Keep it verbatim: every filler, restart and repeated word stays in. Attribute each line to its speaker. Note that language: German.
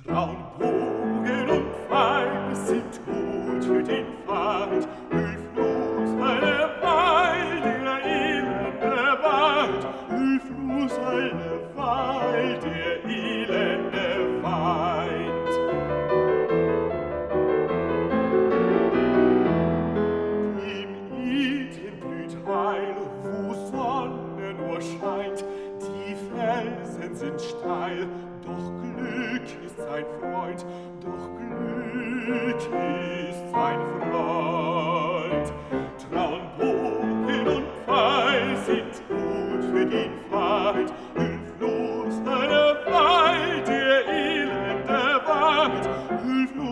Speaker 1: Bogen und Pfeil sind tot für den Feind, hilflos alle Weil, der elende Wald, hilflos alle Weil, der elende Feind. Im Eden blüht Heil, wo Sonne nur scheint, die Felsen sind steil, doch Glück ist sein Freund, doch Glück ist sein Freund. Traunbogen und Pfeil sind gut für den Feind, hilflos eine Weil, der elende Wald, hilflos